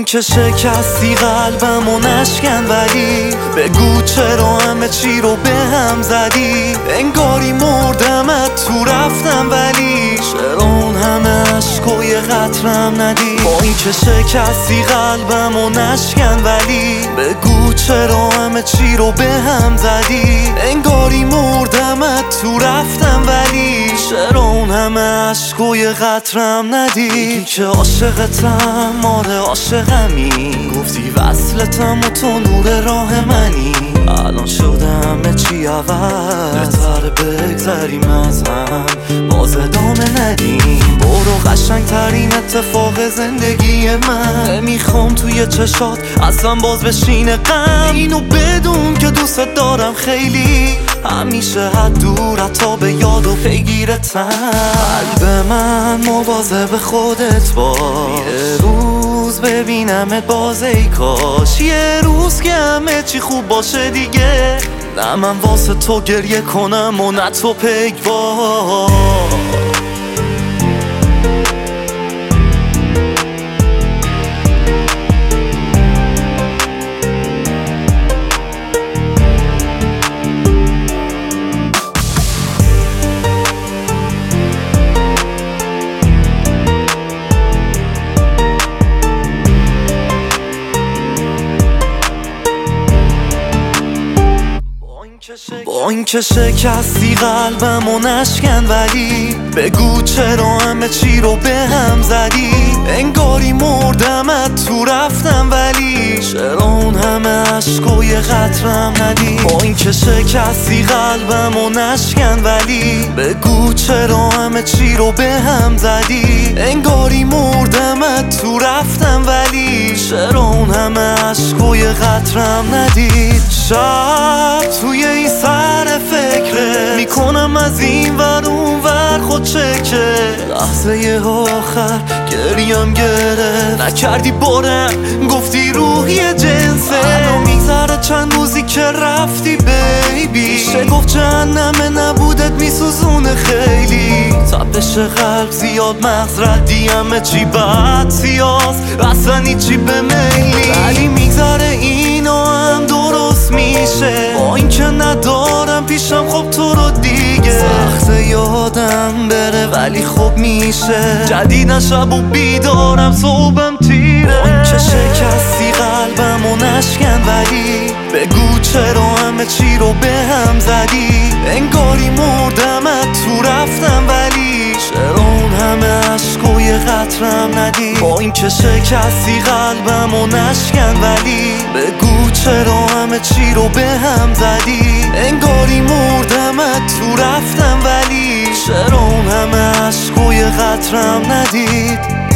اینکه شکستی قلبم و نشکن، ولی بگو چرا همه چی رو به هم زدی. انگاری مردمت تو رفتم، ولی چرا اون همه عشق و یه قطرم ندی. با اینکه شکستی قلبم و نشکن، ولی بگو چرا همه چی رو به هم زدی. انگاری مردمت تو رفتم، ولی چرا اون همه عشق و یه قطرم ندی. میگی که عاشقتم، آره عاشقمی، گفتی وصلتم و تو نور راه منی. الان شده همه چی عوض، بهتره بگذریم از هم، باز ادامه ندیم. برو قشنگ ترین اتفاق زندگی من، نمیخوام توی چشات اصلا باز بشینه غم. اینو بدون که دوست دارم خیلی، همیشه حد دورت تا به یاد و پیگیرتم. قلب من مواظب خودت باش، یه روز ببینمت باز ای کاش. یه روز که همه چی خوب باشه دیگه، نه من واسه تو گریه کنم و نه تو پیگوار. با اینکه شکستی قلبم و نشکن، ولی بگو چرا همه چی رو به هم زدی. انگاری مردمت تو رفتم، ولی چرا اون همه عشق و یه قطرم ندی. با اینکه شکستی قلبم و نشکن، ولی بگو چرا همه چی رو به هم زدی. انگاری مردمت تو رفتم، ولی چرا اون همه عشق و یه قطرم ندید. شب توی این سر فکره میکنم از این ور اون ور خود چکه، لحظه آخر گریم گرفت، نکردی بارم گفتی روحی جنسه. الان میگذره چند روزی که رفتی بیبی، میشه گفت جهنمه نبودت میسوزونه خیلی. تپش قلب زیاد، مغز ردی، همه چی بد سیاست، اصلا هیچی به میلی. ولی میگذره اینا هم درست میشه، با اینکه ندارم پیشم خب تو رو دیگه. سخت یادم بره ولی خب میشه، جدیدن شب و بیدارم صبحم تیره. با اینکه شکستی قلبم و نشکن، ولی بگو چرا همه چی رو به هم زدی. انگاری مردمت تو رفتم، ولی چرا اون همه عشق و یه قطرم ندی. با اینکه شکستی قلبم و نشکن، ولی بگو چرا همه چی رو به هم زدی. انگاری مردمت تو رفتم، ولی چرا اون همه عشق و یه قطرم ندید.